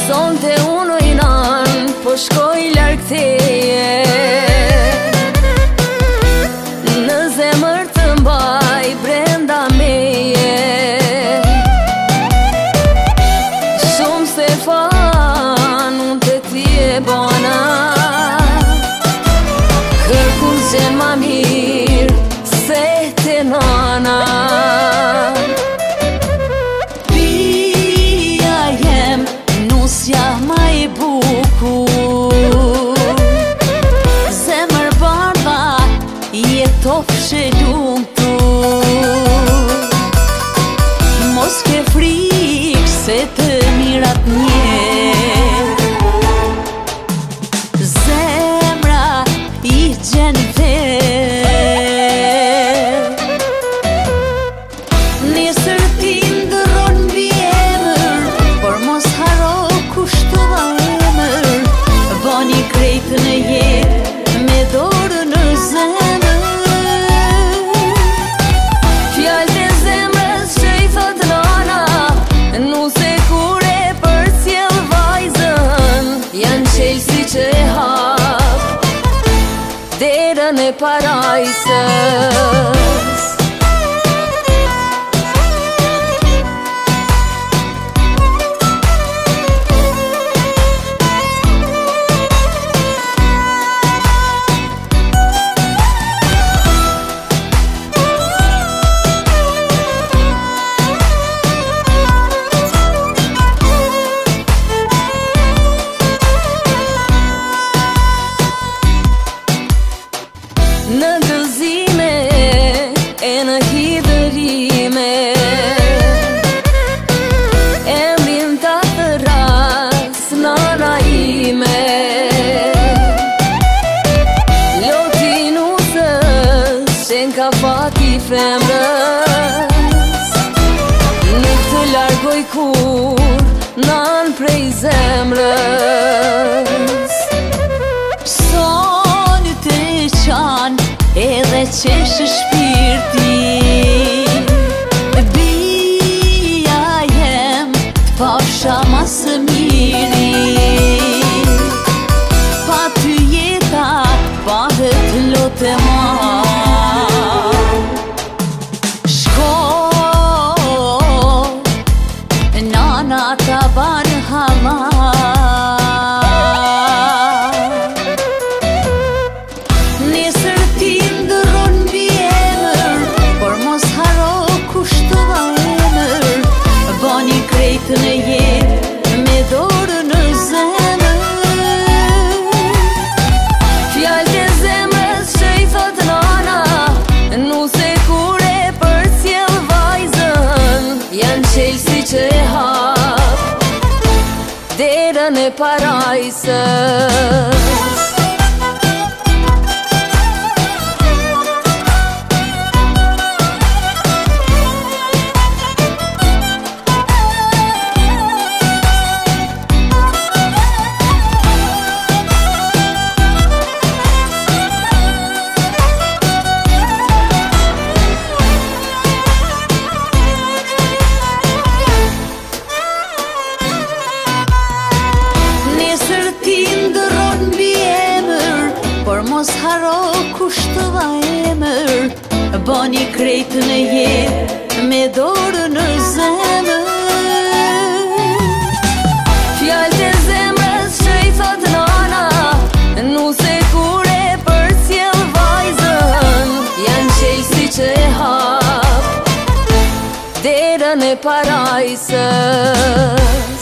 Sonte unë i nan, po shkoj larg teje. Në zemër të mbaj brenda meje. Shumë se fan, unë të ti e bona. Kërkun qenë ma mirë se te nana. Nusja ma e bukur, zemër bardha jetofshe lumtur. Mos ke frikë se të mirat njerë, zemra i gjen verë. Nesër ti ndërron mbi emër, por mos haro kushtu dha emër. Bani krejt në jetë me dorë në zemër. Fjallët e zemrës që i thot nana, nuse kur e për s'jell vajzën. Janë qelsi që e hap derën e parajsës. Në gëzime e në hidërime, emrin ta të ras nana ime. Loti nusës qenë ka fati femrës, nuk të largoj kur nan prej zemrës. Edhe qeshë shpirti, bia jem t'pasha masë miri. Pa ty jeta pahet lote ma. Shko, nana ta ban hama. Në jetë me dorë në zemër. Fjallët e zemrës që i thot nana, nuse kur e për s'jell vajzën. Janë qelsi që e hap derën e parajsës. Mos haro kushtu dha emër, bani krejt në jetë me dorë në zemër. Fjallët e zemrës që i thot nana, nuse kur e për s'jell vajzën. Janë qelsi që e hap derën e parajsës.